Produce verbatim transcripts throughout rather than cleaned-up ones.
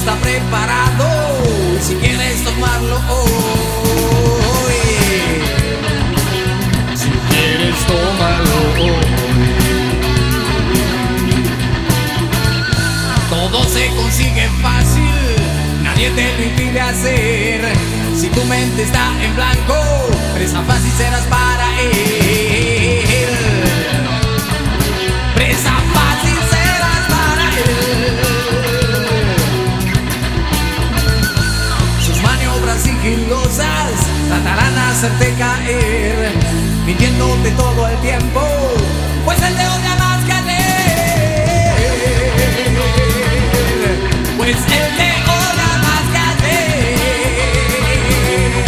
está preparado si quieres tomarlo hoy. Si quieres tomarlo hoy. Todo se consigue fácil, nadie te lo impide hacer. Si tu mente está en blanco, presa fácil serás para él. Presa fácil serás para él. Sus maniobras sigilosas tratarán de hacerte caer, mintiéndote todo el tiempo, pues él te odia más que ayer. Pues él te odia más que ayer.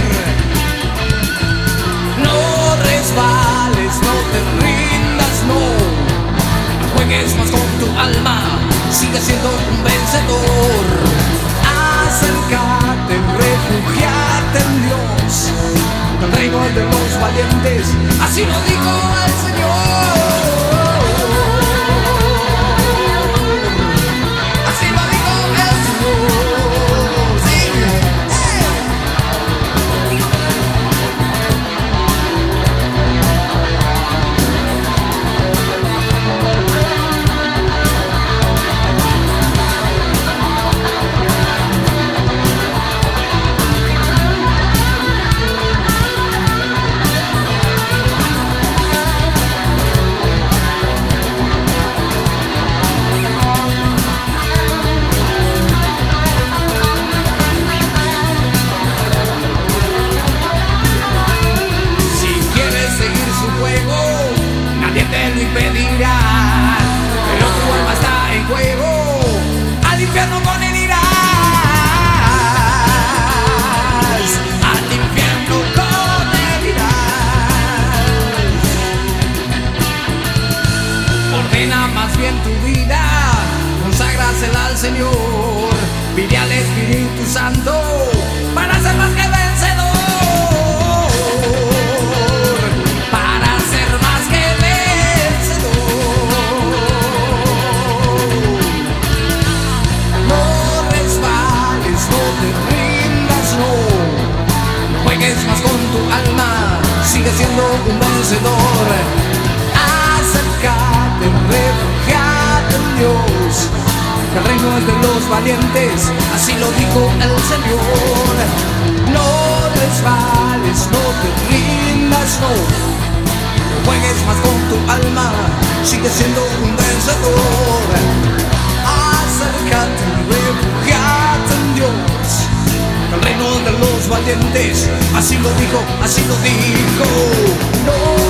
No resbales, no te rindas, no. No juegues más con tu alma, sigue siendo un vencedor. Acércate, refugiate en Dios, el reino es de los valientes, así lo dijo el Señor. Así lo dijo el Señor. Sí. Nadie te lo impedirá, pero tu alma está en juego, al infierno con él irás, al infierno con él irás. Ordena más bien tu vida, conságrasela al Señor, pide al Espíritu Santo para ser más que vencedor. Más con tu alma, sigue siendo un vencedor. Acércate, refugiate en Dios, que el reino es de los valientes, así lo dijo el Señor. No resbales, no te rindas, no. No juegues más con tu alma, sigue siendo un vencedor. Acércate, refugiate en Dios, el reino de los valientes, así lo dijo, así lo dijo. No